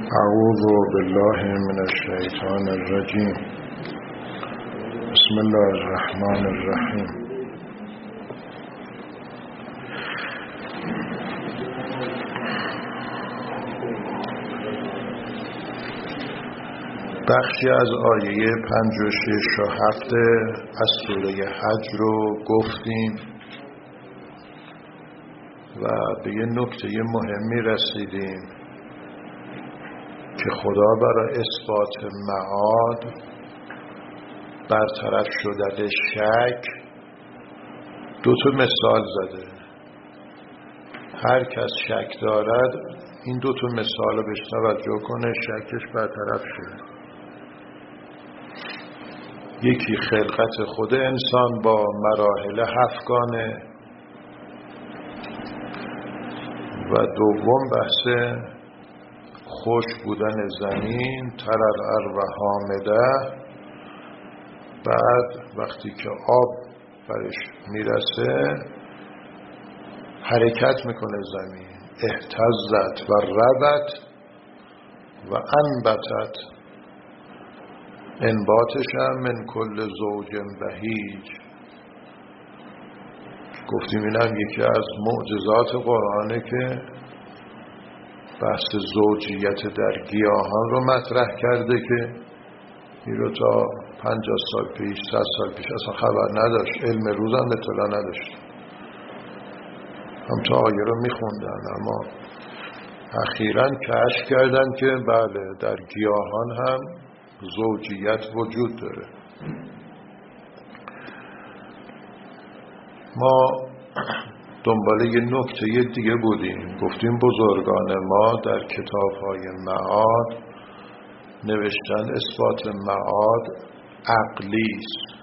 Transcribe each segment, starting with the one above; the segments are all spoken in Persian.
اعوذ بالله من الشیطان الرجیم. بسم الله الرحمن الرحیم. بخشی از آیه 56 و 7 از سوره حج رو گفتیم و به یه نکته مهمی رسیدیم که خدا برای اثبات معاد برطرف شدن شک دو تا مثال زده. هر کس شک دارد این دو تا مثال رو بهش توجه کنه، شکش برطرف شده. یکی خلقت خود انسان با مراحل هفتگانه و دوم بحث خشک بودن زمین، تررر و حامده. بعد وقتی که آب برش میرسه حرکت میکنه زمین، اهتزت و ربت و انبتت. انباتش هم من کل زوج بهیج. گفتیم این هم یکی از معجزات قرآنه که بحث زوجیت در گیاهان رو مطرح کرده که این رو تا 50 سال پیش 100 سال پیش اصلا خبر نداشت، علم روز هم اطلاع نداشت، هم تا آیه رو میخوندن، اما اخیراً کشف کردن که بله در گیاهان هم زوجیت وجود داره. ما دنبال یه نکته دیگه بودیم. گفتیم بزرگان ما در کتاب‌های معاد نوشتن اثبات معاد عقلی است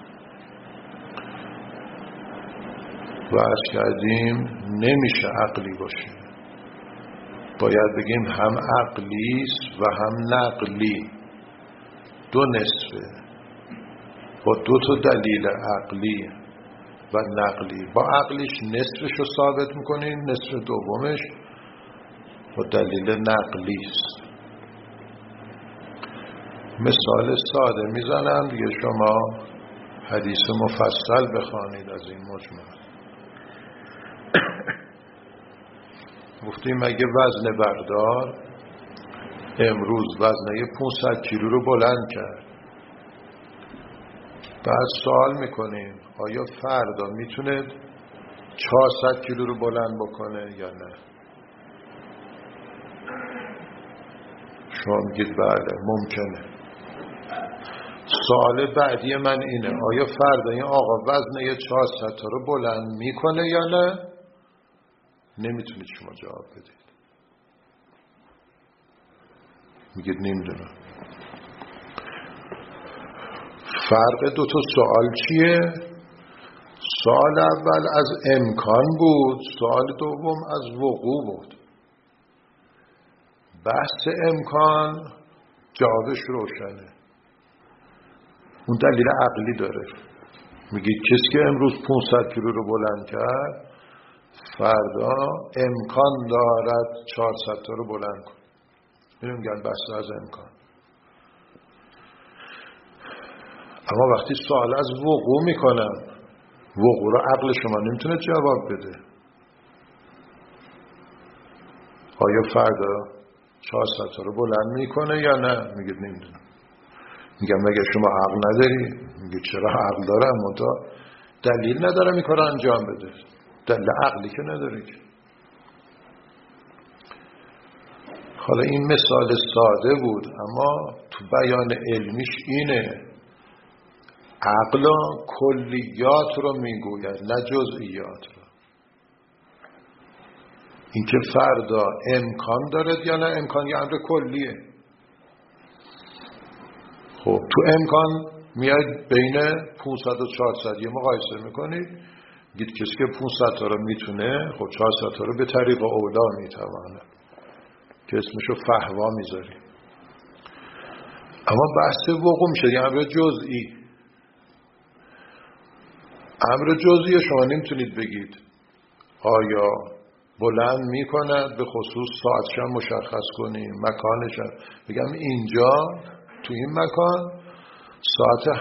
و عرض کردیم نمیشه عقلی باشه، باید بگیم هم عقلی است و هم نقلی. دو نصفه، با دو تا دلیل عقلی و نقلی. با عقلیش نصفش رو ثابت میکنین، نصف دومش با دلیل نقلی است. مثال ساده میزنم دیگه، شما حدیث مفصل بخوانید از این مجمل. گفتیم اگه وزن بردار امروز وزنه 500 کیلو رو بلند کرد، بعد سوال میکنیم آیا فردا میتونه 400 کیلو رو بلند بکنه یا نه؟ شما میگید بله ممکنه. سوال بعدی من اینه آیا فردا این آقا وزنه 400 تا رو بلند میکنه یا نه؟ نمیتونید شما جواب بدید، میگید نمیدونم. فرق دو تا سوال چیه؟ سوال اول از امکان بود، سوال دوم از وقوع بود. بحث امکان جوابش روشنه، اون دلیل عقلی داره. میگید کسی که امروز 500 کیلو رو بلند کرد فردا امکان دارد 400 تا رو بلند کنه. اینو میگن بحث از امکان. اما وقتی سوال از وقوع میکنم، وقوع رو عقل شما نمیتونه جواب بده. آیا فردا 400 تا رو بلند میکنه یا نه؟ میگید نمیدونم. میگم مگه شما عقل نداری؟ میگید چرا عقل دارم منتها دلیل ندارم این کار رو انجام بده. دلیل عقلی که نداری که. حالا این مثال ساده بود اما تو بیان علمیش اینه، عقل کلیات رو میگوید نه جزئیات رو. این که فردا امکان دارد یا نه امکان یه امر کلیه. خب تو امکان میاید بین 500 و 400 یه مقایسه میکنید، گید کسی که 500 تا رو میتونه خب 400 تا رو به طریق اولا میتونه که اسمشو فهوا میذاریم. اما بحث وقوع میشه یه امر جزئی. امر جزئی شما نمیتونید بگید آیا بلند میکند، به خصوص ساعتش هم مشخص کنیم، مکانش هم بگم اینجا تو این مکان ساعت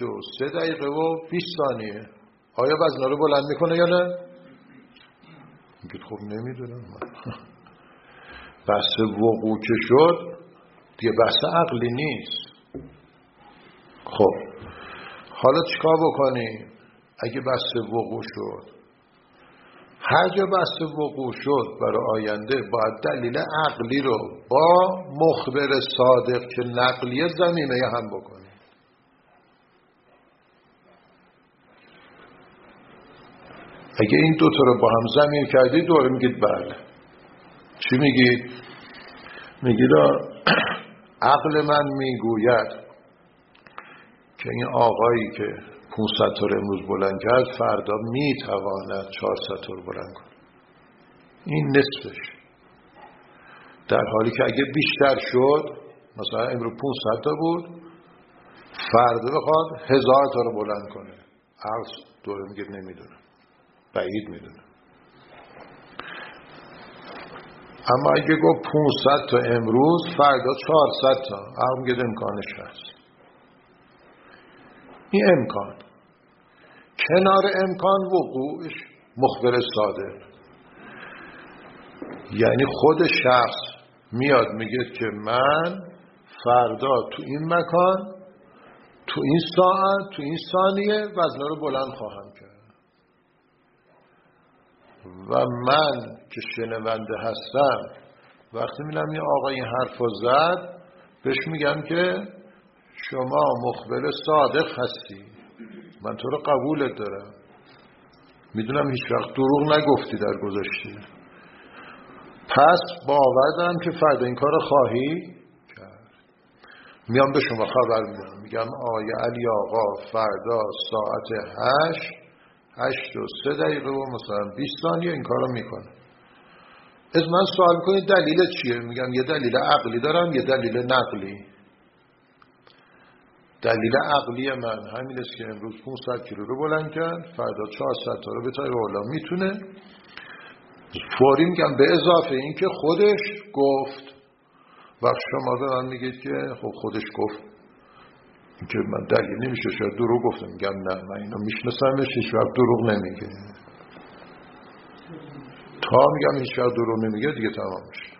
8:03:20. آیا وزنه رو بلند میکنه یا نه؟ میگید خب نمیدونم من. بحث وقوع که شد دیگه بحث عقلی نیست. خب حالا چیکار بکنیم؟ اگه بحث وقوع شد، هر جا بحث وقوع شد برای آینده باید دلیل عقلی رو با مخبر صادق که نقلیه زمینه هم بکنیم. اگه این دوتا رو با هم زمین کردید دوره میگید بله. چی میگید؟ میگید عقل من میگوید که این آقایی که 500 تا امروز بلند کرد فردا میتواند 400 تا بلند کنه. این نصفش. در حالی که اگه بیشتر شد، مثلا امروز 500 تا بود، فردا بخواد 1000 تا رو بلند کنه. عقل دوره میگه نمیدونم، بعید میدونم. اما اگه گفت 500 تا امروز، فردا 400 تا، عقل میگه امکانش هست. این امکان. کنار امکان وقوعش مخبر صادق، یعنی خود شخص میاد میگه که من فردا تو این مکان، تو این ساعت، تو این ثانیه وزنه رو بلند خواهم کرد و من که شنونده هستم وقتی میرم یه آقا این حرف رو زد بهش میگم که شما مخبر صادق هستی، من تو رو قبولت دارم، میدونم هیچ وقت دروغ نگفتی در گذشته، پس باور دارم که فردا این کار خواهی کرد. میام به شما خبر میدم، میگم آقای علی آقا فردا ساعت 8:03 و مثلا 20 ثانیه این کارو میکنه. از من سوال میکنید دلیل چیه؟ میگم یه دلیل عقلی دارم، یه دلیل نقلی. دلیل عقلی من همین است که امروز 500 کیلو رو بلند کرد، فردا 400 تا رو به تای بالا میتونه. فوری میگم به اضافه این که خودش گفت. وقت شما به من میگید که خب خودش گفت، این که من دلیل نمیشه، شاید دروغ گفتم. میگم نه، من اینو میشناسمش، هیچ وقت دروغ نمیگه. تا میگم هیچ وقت دروغ نمیگه دیگه تمام میشه.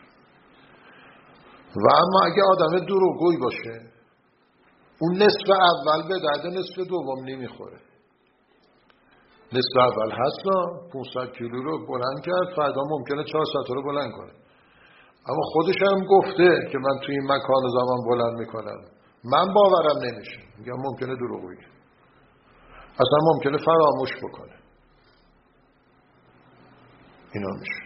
و اما اگه آدم دروغگوی باشه، اون نصف اول به درد نصف دوم نمیخوره. نصف اول هست 500 کیلو رو بلند کرد، فردا ممکنه 400 رو بلند کنه، اما خودش هم گفته که من توی این مکان و زمان بلند میکنم، من باورم نمیشه. میگم ممکنه دروغ بگه، اصلا ممکنه فراموش بکنه. اینا میشه.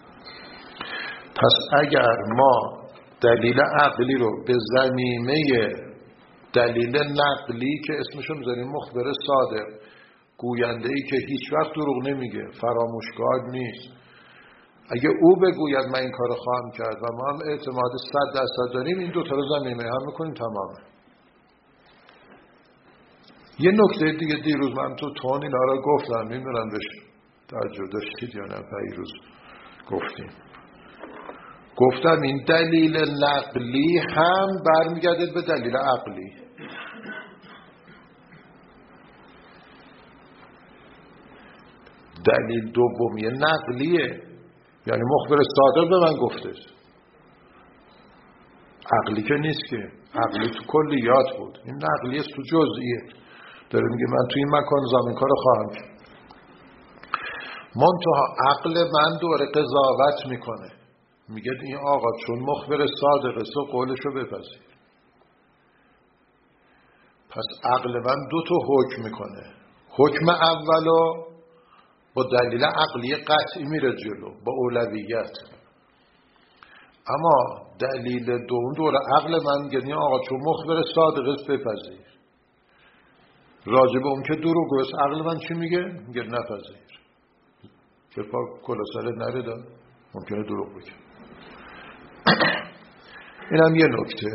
پس اگر ما دلیل عقلی رو به زمینه دلیل نقلی که اسمشو میذاریم مخبر صادق، گوینده ای که هیچ وقت دروغ نمیگه، فراموشکار نیست، اگه او بگوید من این کارو خواهم کرد و ما هم اعتماد 100% داریم، این دوتا رو زمینه هم میکنیم، تمامه. یه نکته دیگه دیروز من تو تون اینا رو گفتم، نمیدونم بهش توجه داشتید یا نه. پیروز گفتیم، گفتم این دلیل نقلی هم برمیگرده به دلیل عقلی. دلیل دومی نقلیه، یعنی مخبر صادق به من گفته، عقلی که نیست که. عقلی تو کلیات بود، این نقلی است تو جزئیه. داره میگه من تو این مکان زمین کارو خواهم کرد. منتها عقل من دوره قضاوت میکنه، میگه این آقا چون مخبر صادق است قولشو بپذیر. پس عقل من دو تا حکم میکنه. حکم اولو با دلیل عقلی قطعی میره جلو، با اولویت. اما دلیل دوم دوره عقل من میگه آقا چون مخبر صادق است بپذیر. راجب اون که دروغ است عقل من چی میگه؟ میگه نپذیر. چه پا کلاسره نره دار، ممکنه دروغ بگه. اینم یه نکته.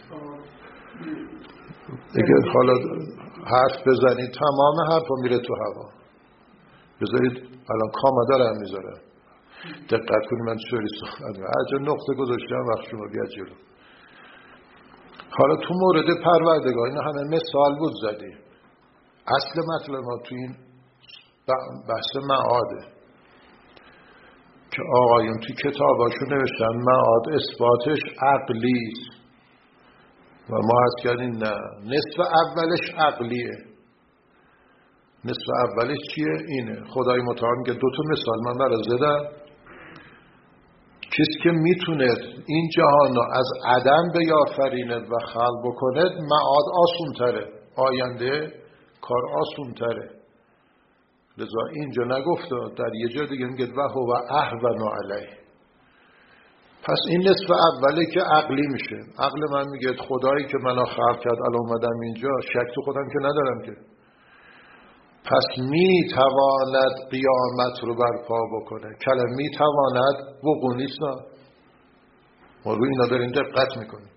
دیگه حالا حرف بزنید تمام حرفا میره تو هوا. بذارید الان کامادا رو هم میذارم. دقت کنید من چوری صحبت می‌کنم، هر جا نقطه گذاشتم وقت شما بیاد جلو. حالا تو مورد پروردگار اینا همه مثال بود زدیم. اصل مطلب ما تو این بحث معاده که آقایون توی کتاباشون نوشتن معاد اثباتش عقلیست و ما عرض کردیم نه، نصف اولش عقلیه. نصف اولش چیه؟ اینه خدای متعال میگه دو تا مثال من برای زدم، کسی که میتونه این جهان رو از عدم بیافرینه و خلق بکنه معاد آسون تره، آینده کار آسون تره. لذا اینجا نگفته، در یه جا دیگه میگه و هو اهون علیه. پس این نصف اوله که عقلی میشه. عقل من میگه خدایی که منو خلق کرد الان اومدم اینجا، شک تو خودم که ندارم که، پس میتواند قیامت رو برپا بکنه. کلمه میتواند وقوع نیست، نه ما روی اینا داریم دقت میکنیم.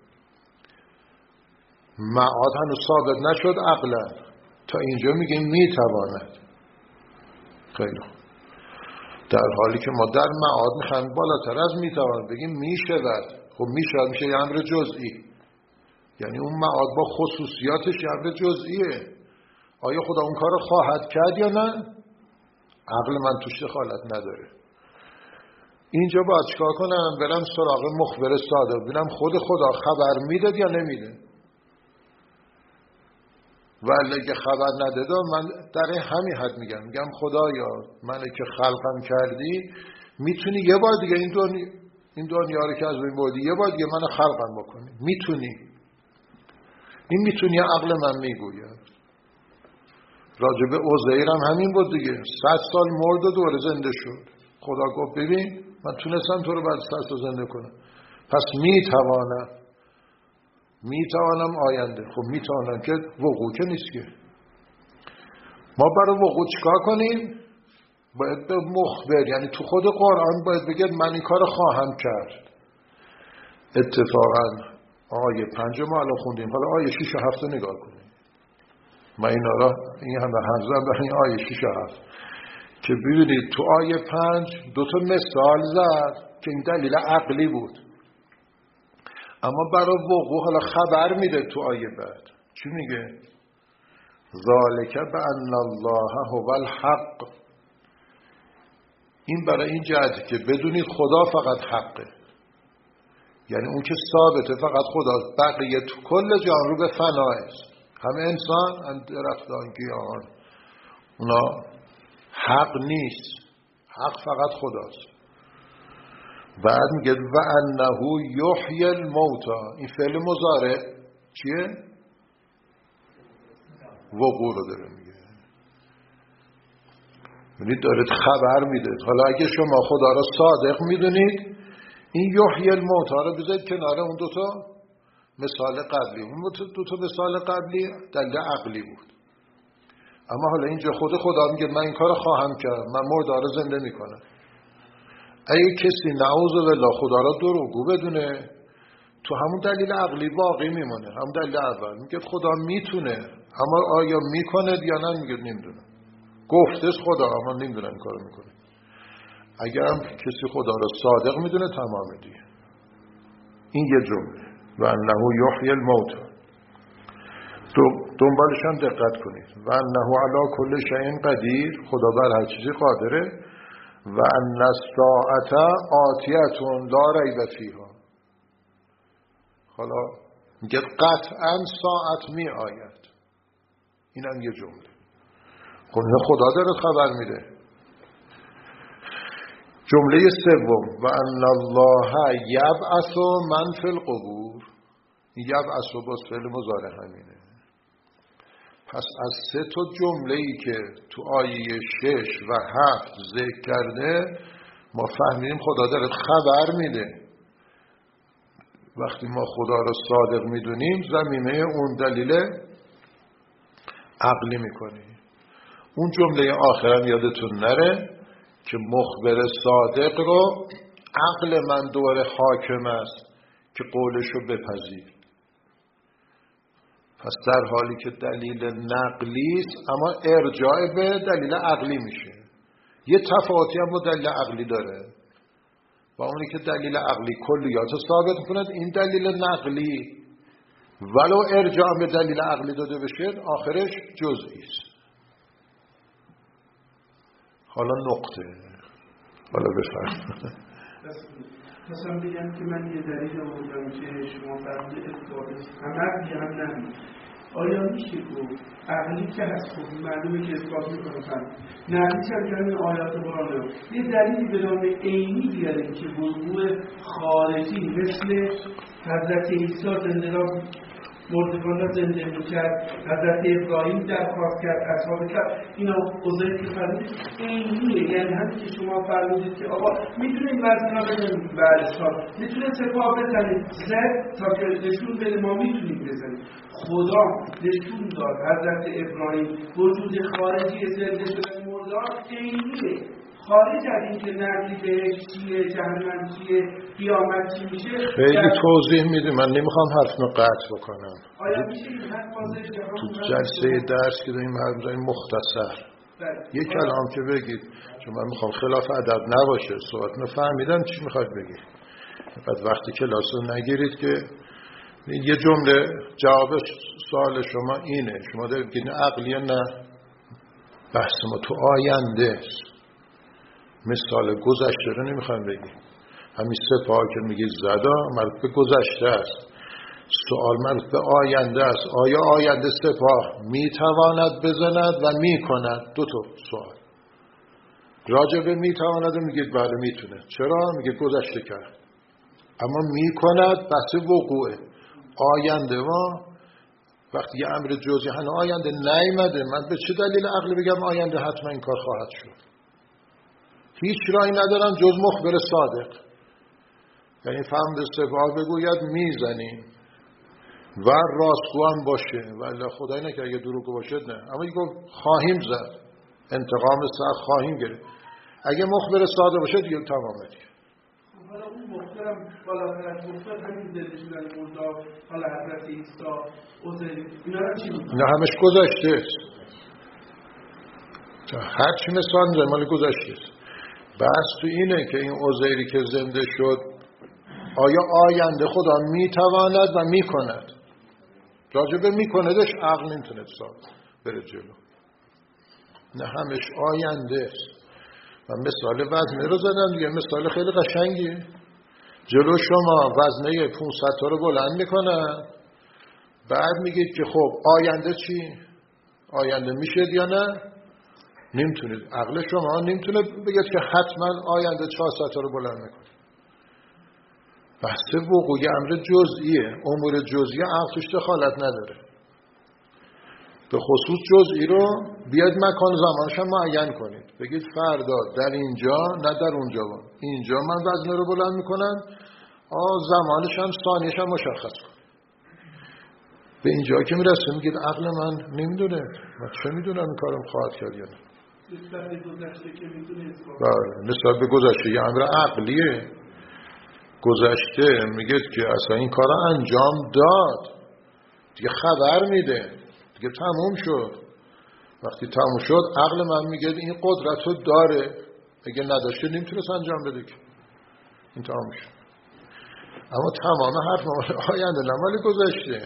معاد هنوز ثابت نشد عقلا، تا اینجا میگیم میتواند. خیلی خوب، در حالی که ما در معاد میخوایم بالاتر از میتواند بگیم میشود. خب میشود میشه یه امر جزئی، یعنی اون معاد با خصوصیاتش یه امر جزئیه. آیا خدا اون کار رو خواهد کرد یا نه؟ عقل من توش دخالت نداره. اینجا باید چیکار کنم؟ برم سراغ مخبر صادق ببینم خود خدا خبر میداد یا نمیده. ولی اگه خبر نداده من در همین حد میگم خدایا منو که خلقم کردی، میتونی یه بار دیگه این دنیا رو که از بین بردی یه بار دیگه منو خلقم بکنی؟ میتونی؟ این میتونی عقل من میگوید. راجب عزیر هم همین بود دیگه، 100 سال مرد و دوره زنده شد. خدا گفت ببین من تونستم تو رو بعد 100 سال زنده کنم، پس میتوانم آینده. خب میتوانم که وقوع که نیست که. ما برای وقوع چیکار کنیم؟ باید به مخبر، یعنی تو خود قرآن باید بگید من این کار خواهم کرد. اتفاقا آیه 5 ما الان خوندیم، حالا آیه 6 و 7 نگاه کنیم. من این هم همزن به این آیه 6 و 7 که ببینید تو آیه 5 دو تا مثال زد که این دلیل عقلی بود، اما برای وقوع حالا خبر میده. تو آیه بعد چی میگه؟ ذالک بان الله هو الحق. این برای این جهت که بدونید خدا فقط حقه، یعنی اون که ثابته فقط خدا، بقیه تو کل جهان رو به فنا است. همه انسان، هم درختان، گیاهان، اونا حق نیست، حق فقط خداست. بعد میگه و انه یحیی الموتى. این فعل مضارع چیه؟ وقوع رو داره میگه، یعنی داره خبر میده. حالا اگه شما خدا را صادق میدونید، این یحیی الموتى رو بذارید کنار اون دوتا مثال قبلی. اون دوتا مثال قبلی دلیل عقلی بود، اما حالا اینجا خدا میگه من این کار خواهم کرد، من مرده رو زنده میکنم. اگه کسی نعوذ بالله خدا را دروغگو بدونه، تو همون دلیل عقلی باقی میمونه. همون دلیل اول میگه خدا میتونه، اما آیا میکنه یا نه؟ میگه نمیدونم. گفتش خدا اما نمیدونم کارو میکنه. اگر هم کسی خدا را صادق میدونه تمام دیگه. این یه جمله و انه یحیی الموتى. دنبالش هم دقت کنید. و انه علی کل شیء قدیر. خدا بر هر چیزی قادره. و ان الساعة آتیة لا ریب فیها. حالا میگه قطعا ساعت می آید. این هم یه جمله. خدا داره خبر میده. جمله سوم و ان الله یبعث من فی القبور. یبعث با فعل مضارع همینه. پس از 3 تا جمله‌ای که تو آیه 6 و 7 ذکر کرده ما فهمیدیم خدا داره خبر میده. وقتی ما خدا رو صادق میدونیم زمینه اون دلیل عقلی میکنیم. اون جمله آخرم یادتون نره که مخبر صادق رو عقل من دور حاکم است که قولشو بپذیر. پس در حالی که دلیل نقلی است اما ارجاع به دلیل عقلی میشه. یه تفاوتی هم با دلیل عقلی داره. با اونی که دلیل عقلی کلیات رو ثابت میکند، این دلیل نقلی ولو ارجاع به دلیل عقلی داده بشه آخرش جزئی است. حالا نقطه، حالا بفرمایید. مثلا بگم که من یه دلیل آوردم که شما فرمودید اثبات عملی هم نمید. آیا میشه گفت عقلی که هست خب معلومه که اثبات میکنم، نقلی که همین آیات قرآن یه دلیلی به نام عینی بیاریم که وضوح خارجی مثل حضرت عیسی زنده را مردگان را زنده میکرد، حضرت ابراهیم درخواست کرد، اصحاب کرد، اینا عزیر که فرمودید عینیه. یعنی همین که شما فرمودید که آقا میتونید وزن را بزنید بعدشان، میتونید سپاه بزنید زد تا که نشون بده ما میتونید بزنید. خدا نشون داد حضرت ابراهیم وجود خارجی زنده شدن مردگان عینیه، خارج از این که نقلی بهش چیه، جهنم چیه، قیامت چی میشه. خیلی توضیح میده، من نمیخوام حرفمو قطع بکنم. آیا میشه این حرف واضح تو جلسه درس که داریم حرف میزنیم مختصر یک کلام که بگید، چون من میخوام خلاف ادب نباشه. صحبتونو فهمیدم چی میخواید بگید، بعد وقتی کلاس رو نگیرید که یه جمله جواب سوال شما اینه، شما دارید بگید عقلیه، نه بحث ما تو آینده است. مثال گذشته رو نمیخوایم بگیم. همین سپاه که میگید زدا مربوط به گذشته است، سوال مربوط به آینده است. آیا آینده سپاه میتواند بزند و میکند؟ دو تا سوال. راجع به میتواند میگید بله میتونه. چرا؟ میگه گذشته کرد. اما میکند بحث وقوعه. آینده ما وقتی یه امر جزئی هنوز آینده نیامده، من به چه دلیل عقلی بگم آینده حتما این کار خواهد شد؟ هیچ راهی ندارم جز مخبر صادق. یعنی فرمود سپاه بگوید میزنیم و راستگو هم باشه، ولی خدایی نکرد اگه دروغ باشه نه، اما گفت خواهیم زد، انتقام سخت خواهیم گرفت. اگه مخبر صادق باشه دیگه تمامه دیگه. حالا اون مخبرم بالاتر از مخبر همین زنده شدن مردا، حالا حضرت عیسی عزیر، اینا رو چی میگن؟ اینا همش گذشته است. هر چی مثلا میزنیم مال گذشته است. بس تو اینه که این عزیری که زنده شد آیا آینده خدا میتواند و میکند؟ راجبه میکندش عقل نمیتونه بره جلو، نه همش آینده است. من مثال وزنه رو زدم دیگه، مثال خیلی قشنگیه. جلو شما وزنه 500 تا رو بلند میکنن، بعد میگید که خب آینده چی؟ آینده میشه یا نه؟ نمیتونید. عقل شما نمیتونه بگید که حتما آینده 400 تا رو بلند میکنه. بحث وقوعی امر جزئیه. امور جزئی عقل توش دخالت نداره. به خصوص جزئی رو بیاید مکان زمانش هم معین کنید. بگید فردا در اینجا نه در اونجا بود. اینجا من وزنه رو بلند میکنم، زمانش هم ثانیش هم مشخص کن. به اینجا که میرسه میگید عقل من نمیدونه، من چه میدونم این کارم خواهد کرد یا نه. نسبت به گذشته که میدونه نسبت به گذشته یه امر عقلیه. گذشته میگه که اصلا این کار انجام داد، دیگه خبر میده، دیگه تموم شد. وقتی تموم شد عقل من میگه این قدرت رو داره، اگه نداشته نمیتونست انجام بده که این تموم شد. اما تمام حرف آینده نمال گذشته.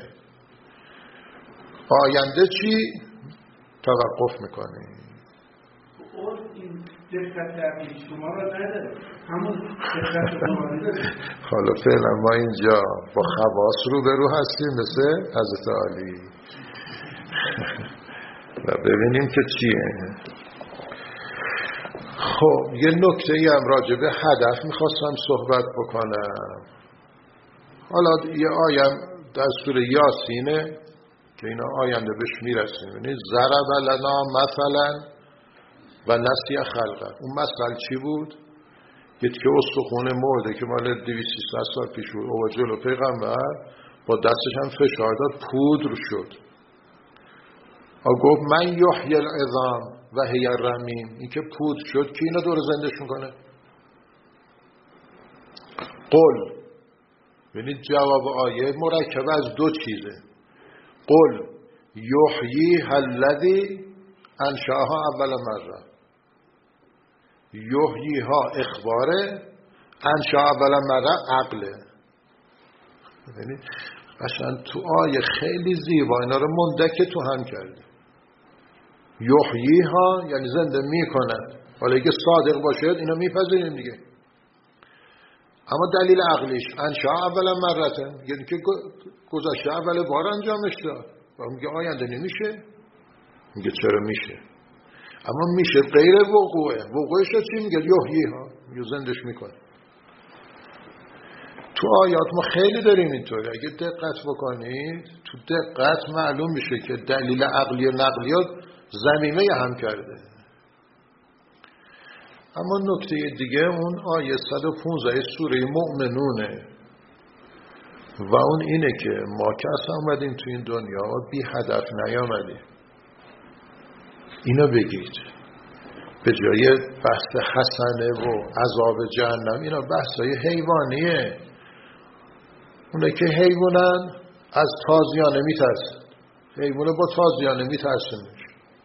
آینده چی؟ توقف میکنه. این دقت عقلی شما را نداره، همون دقت شما داره. حالا فعلا ما اینجا با خواص رو به رو هستیم مثل حضرت علی و ببینیم که چیه. خب یه نکته ای هم راجع به هدف میخواستم صحبت بکنم. حالا یه آیم در سوره یاسینه که اینا آینده بهش میرسیم. یعنی ضرب لنا مثلا و نسی خلقه. اون مثل چی بود؟ یه که استخونه مرده که مال 200-300 سال پیش بود، او جلو پیغمبر با دستش هم فشار داد، پودر شد. گفت من یحیی العظام و هی رمیم. این که پودر شد کی اینا دور زندش میکنه؟ قل، یعنی جواب آیه مرکب از دو چیزه. قل یحیی الذی انشأها اول مره. یحیی ها اخباره انشا اولا مرة عقله. ببینید قشنگ تو آیه خیلی زیبا اینا رو مندکه تو هم کرده. یحییها یعنی زنده میکند. حالا اگه صادق باشد اینا میپذیریم دیگه. اما دلیل عقلیش انشا اولا مرته، یعنی که گذشته اول بار انجامش داد و میگه آینده نمیشه. میگه چرا میشه؟ اما میشه غیر وقوعه. وقوعش چی میگه؟ یحییها، میگه زندش میکنه. تو آیات ما خیلی داریم اینطوری. اگه دقت بکنید تو دقت معلوم میشه که دلیل عقلی و نقلیات ضمیمه هم کرده. اما نکته دیگه اون آیه 115 سوره مؤمنونه و اون اینه که ما که اصلا آمدیم تو این دنیا و بی هدف نیامدیم. اینو بگید به جای بحث حسنه و عذاب جهنم، اینا بحثای حیوانیه. اونه که حیوانن از تازیانه میترسن، حیوانه با تازیانه میترسنش.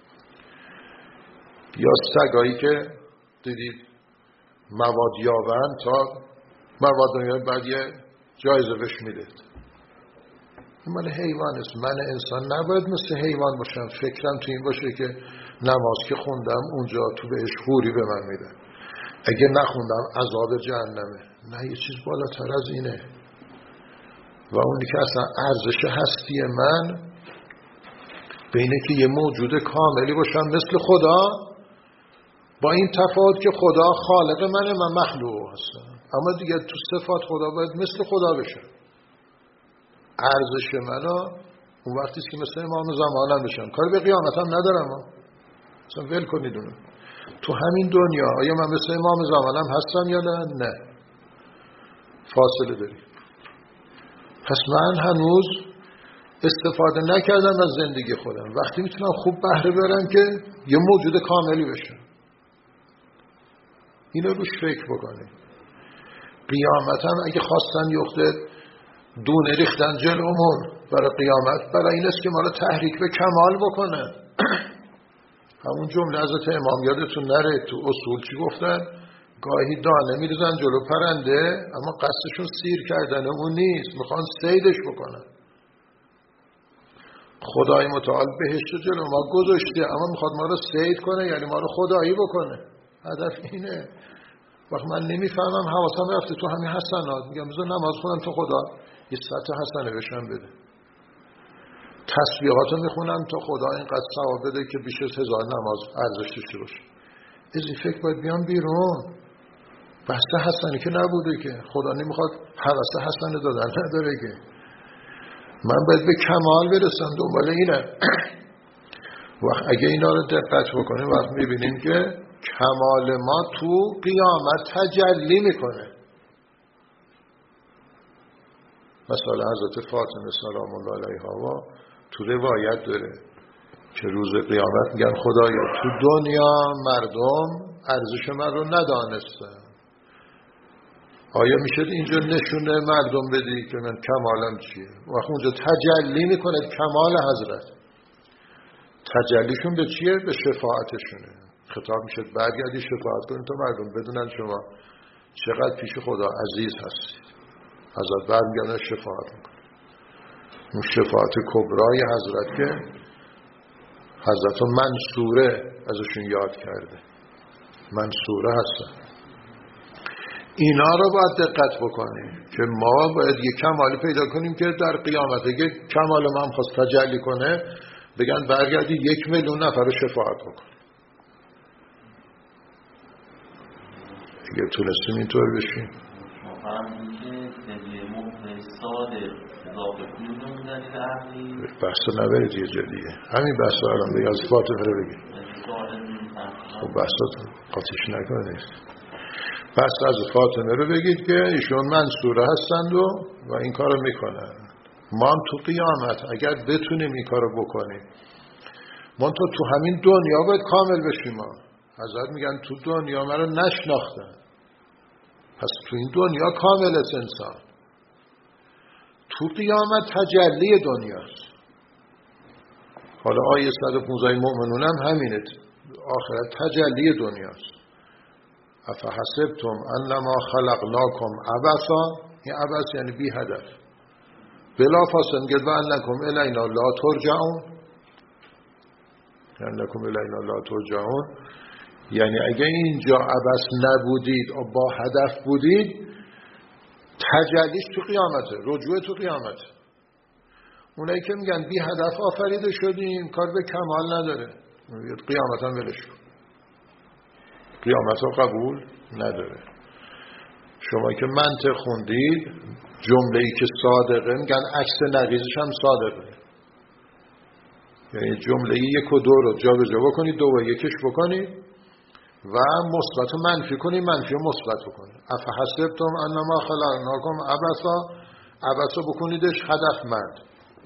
یا سگایی که دیدید مواد یابن تا مواد یابن بعد یه جایزه بهش میده. این مال حیوان است. من انسان نباید مثل حیوان باشم. فکرم تو این باشه که نماز که خوندم اونجا تو بهش حوری به من میده، اگه نخوندم عذاب جهنمه. نه، یه چیز بالاتر از اینه. و اونی که اصلا ارزش هستی من بینه که یه موجود کاملی باشم مثل خدا، با این تفاوت که خدا خالق منه، من مخلوق هستم. اما دیگه تو صفات خدا باید مثل خدا بشه. ارزش منو اون وقتیست که مثل امام زمانم بشم. کار به قیامت هم ندارم. اصلا ول کنید اونو. تو همین دنیا آیا من مثل امام زمانم هستم یا نه؟ فاصله داریم. پس من هنوز استفاده نکردم از زندگی خودم. وقتی میتونم خوب بهره برم که یه موجود کاملی بشم. اینو روش فکر بکنید. قیامت هم اگه خواستن یخته دونه ریختن جلومون برای قیامت، برای این است که ما رو تحریک به کمال بکنن. همون جمله حضرت امام یادتون نره تو اصول چی گفتن؟ گاهی دانه میریزن جلو پرنده اما قصدشون سیر کردن اون نیست، میخوان صیدش بکنن. خدای متعال بهشت جلو ما گذاشته اما میخواد ما رو صید کنه، یعنی ما رو خدایی بکنه. هدف اینه. وقت من نمیفهمم، حواسم رفته تو همین حسنات، میگم بذار نماز خونم تو خدا یه سطح حسنه بشم بده. تسبیحاتو میخونم تا خدا اینقدر ثواب بده که بیش از 1000 نماز ارزش داشته باشه. از این فکر باید بیام بیرون. بحث حسنی که نبوده که. خدا نمیخواد حوث حسنه دادن نداره که. من باید به کمال برسم، دنبال اینه. وقت اگه اینا رو دقت بکنیم وقت میبینیم که کمال ما تو قیامت تجلی میکنه. مثلا حضرت فاطمه سلام الله علیها تو روایت داره که روز قیامت میگن خدایا تو دنیا مردم ارزش من رو ندانستن، آیا میشه اینجا نشونه مردم بدی که من کمالم چیه؟ وقت اونجا تجلی میکنه کمال حضرت. تجلیشون به چیه؟ به شفاعتشونه. خطاب میشه برگردی شفاعت کنید تا مردم بدونن شما چقدر پیش خدا عزیز هستید. حضرت برمیگردن شفاعت میکنه. اون شفاعت کبرای حضرت که حضرت منصوره ازشون یاد کرده، منصوره هستن. اینا رو باید دقت بکنیم که ما باید یک کمالی پیدا کنیم که در قیامت اگه کمال ما هم خواست تجلی کنه بگن برگردی 1,000,000 نفر رو شفاعت بکن. اگه تونستیم اینطور بشیم. بحث نبرید یه جدیه. همین بحث رو الان بگید. از فاطمه رو بگید. خب بحثاتون قاطیش نکنید. بحث از فاطمه رو بگید که ایشون منصوره هستند و این کار رو میکنن. ما هم تو قیامت اگر بتونیم این کار رو بکنیم، ما تو همین دنیا باید کامل بشیم. ما حضرت میگن تو دنیا من رو نشناختن، پس تو این دنیا کامل است انسان. تو قیامت تجلی دنیاست. حالا آیه 115 مؤمنون هم همینه، آخرت تجلی دنیاست. افحسبتم انما خلقناکم عبثا، این عبث یعنی بی هدف. بلا فاصله میگه و انکم الینا لا ترجعون، انکم الینا لا ترجعون یعنی اگه اینجا عبث نبودید و با هدف بودید، تجلیش تو قیامته، رجوع تو قیامته. اونایی که میگن بی هدف آفریده شدیم، کار به کمال نداره، قیامت هم ولش کن، قیامت ها قبول نداره. شما که منطق خوندید، جمله‌ای که صادقه میگن عکس نقیضش هم صادقه، یعنی جمله 1 و 2 رو جا به جا بکنید، 2 و 1 بکنید و مثبت و منفی کنید، منفی و مثبت بکنید. افحسبتم انما خلقناکم عبثا، عبثا بکنیدش هدفمند.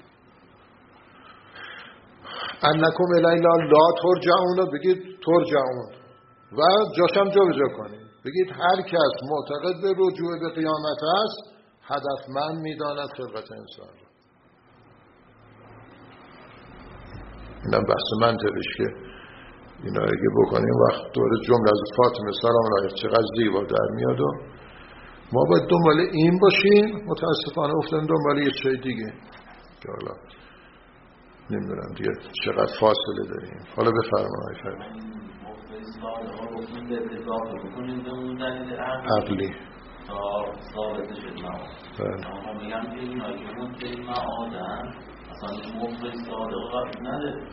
انکم الینا لا ترجعون بگید ترجعون و جاشم جا به جا کنید، بگید هر کس معتقد به رجوع به قیامت است هدفمند میداند خلقت انسان را. اینم بحث منطقیش که اینا اگه بکنیم وقت دور جمله از فاطمه سلام علیها چقدر زیبا در میاد و ما باید دنبال این باشیم. متاسفانه افتادیم دنبال یه چیز دیگه که حالا نمیدونم دیگه چقدر فاصله داریم. حالا بفرمایید. عقلی ثابت شد ما میگم که این آیون که ما آدم اصلا مفت صادق نداره.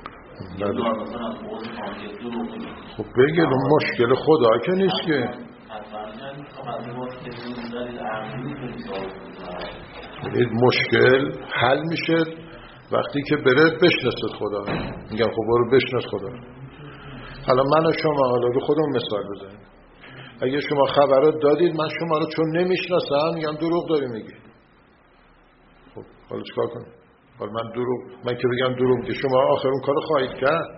خب بگید مشکل خدا که نیست که مشکل حل میشه وقتی که بره بشناسد خدا. میگم خب برو بشناس خدا. حالا من و شما حالا رو خودم مثال بزنیم، اگه شما خبرات دادید من شما رو چون نمیشناسم میگم دروغ داری میگی، خب حالا چیکار کنم؟ حالا من که بگم دروغ میگی، شما آخر اون کارو خواهید کرد.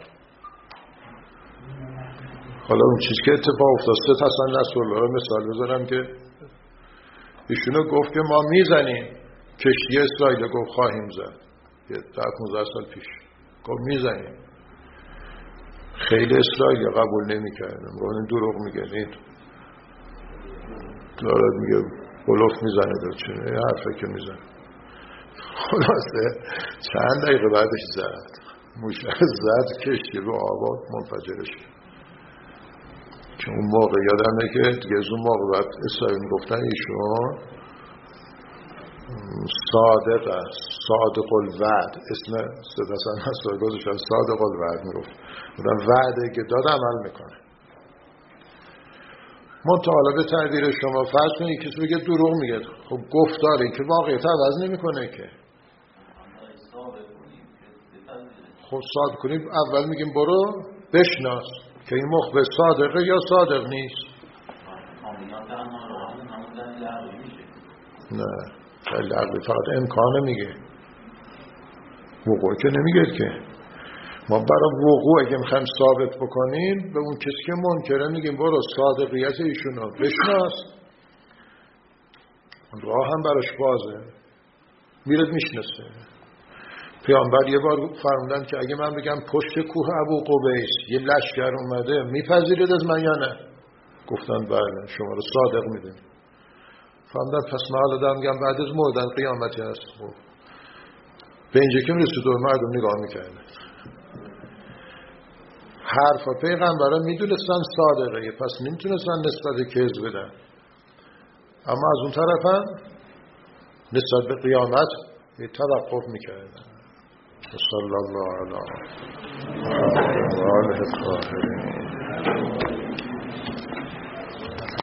حالا اون چیز که اتفاق افتاد حسن نصرالله رو مثال بذارم که ایشونو گفت که ما میزنیم کشتی اسرائیل، گفت خواهیم زد، یه 15 سال پیش گفت میزنیم. خیلی اسرائیل قبول نمی‌کردن، گفتن دروغ میگه، دارد میگه بلوف میزنه دار چه حرفه که میزنه. خلاصه چند دقیقه بعدش زد، موشک زد، کشتی رو آباد منفجرش کرد. که اون موقع یادمه که دیگه از اون موقع بعد اسرائیل میگفتن ایشون صادق است، صادق الوعد، اسم حسن نصرالله گذاشتن صادق الوعد میگفت، بودن وعده که داد عمل میکنه. منتها به تعبیر شما فرض کنید کسی بگه دروغ میگه، خب گفتاره که واقعیت عوض نمیکنه که. خب ثابت کنیم، اول میگیم برو بشناس که این مخبر صادقه یا صادق نیست. نه خیلی عقلی فقط امکانه میگه، وقوع که نمیگه که. ما برای وقوع اگه میخوایم ثابت بکنیم به اون کسی که منکره میگیم برو صادقیت ایشونو بشناس، راه هم براش بازه، میرد میشناسه. پیامبر یه بار فرمودن که اگه من بگم پشت کوه ابو قبیس یه لشکر اومده میپذیرید از من یا نه؟ گفتن بله، شما رو صادق میدونیم. فرمودن پس من حالا دارم میگم بعد از مردن قیامتی هست. به اینجا که میرسید و مردم نگاه میکردن، حرفا پیغمبران میدونستن صادقه، پس نمیتونستن نسبت کذب بدن. اما از اون طرف هم نسبت به قیامت توقف میکردن. صلی الله علیه و آله الطاهرین.